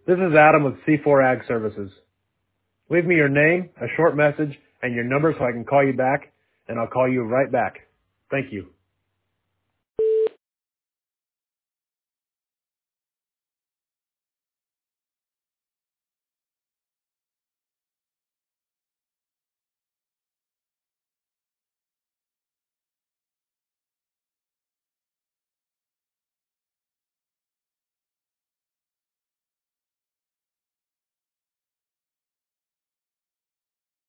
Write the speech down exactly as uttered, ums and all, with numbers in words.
This is Adam with C four Ag Services. Leave me your name, a short message, and your number so I can call you back, and I'll call you right back. Thank you.